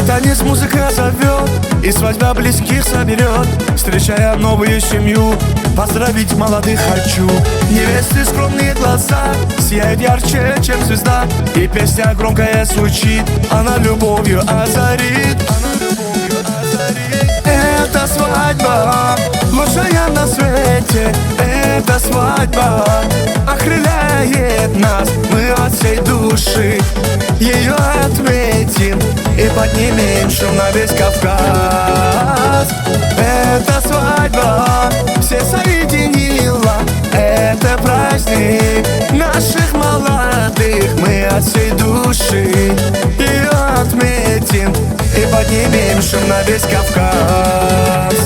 танец музыка зовет, и свадьба близких соберет. Встречая новую семью, поздравить молодых хочу. Невесты скромные глаза сияют ярче, чем звезда, и песня громкая звучит, она любовью озарит. Это свадьба, лучшая на свете. Эта свадьба окрыляет нас, мы от всей души ее отметим и поднимем шум на весь Кавказ. Эта свадьба все соединила, это праздник наших молодых. Мы от всей души ее отметим и поднимем шум на весь Кавказ.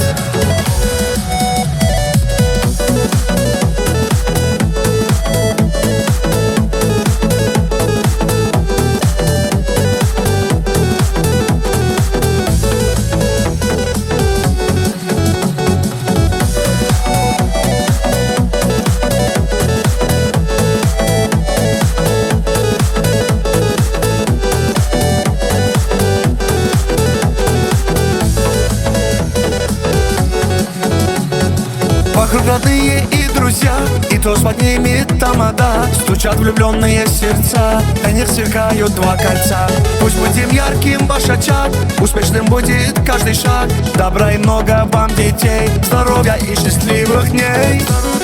Вокруг родные и друзья, и то поднимет тамада. Стучат влюбленные сердца, на них сверкают два кольца. Пусть будем ярким ваш очаг, успешным будет каждый шаг. Добра и много вам детей, здоровья и счастливых дней.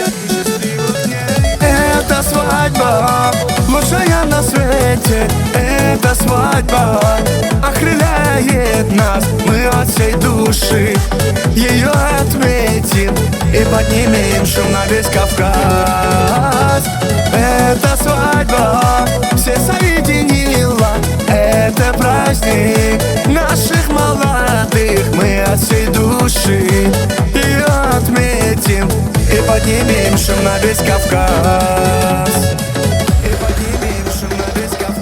Это свадьба, лучшая на свете. Эта свадьба окрыляет нас, мы от всей души ее отметим и поднимем шум на весь Кавказ. Эта свадьба все соединила, это праздник наших молодых. Мы от всей души ее отметим и поднимем шум на весь Кавказ. И поднимем шум на весь Кавказ.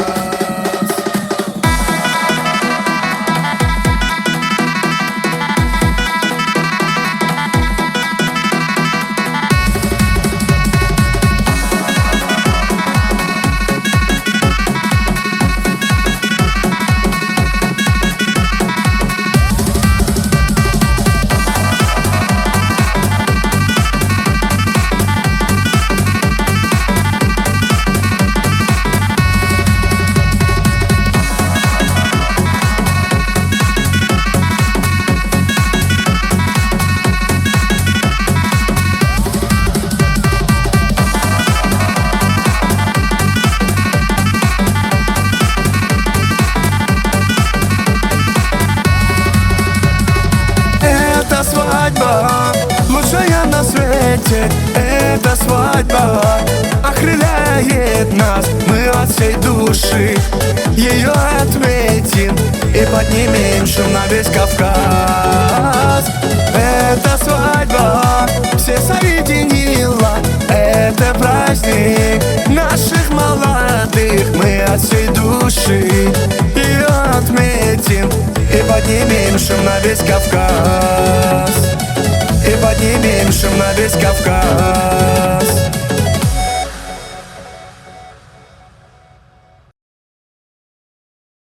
Эта свадьба лучшая на свете. Эта свадьба окрыляет нас, мы от всей души ее отметим и поднимем шум на весь Кавказ. Эта свадьба все соединила, это праздник наших молодых. Мы от всей души ее отметим и поднимем шум на весь Кавказ. И поднимем шум на весь Кавказ.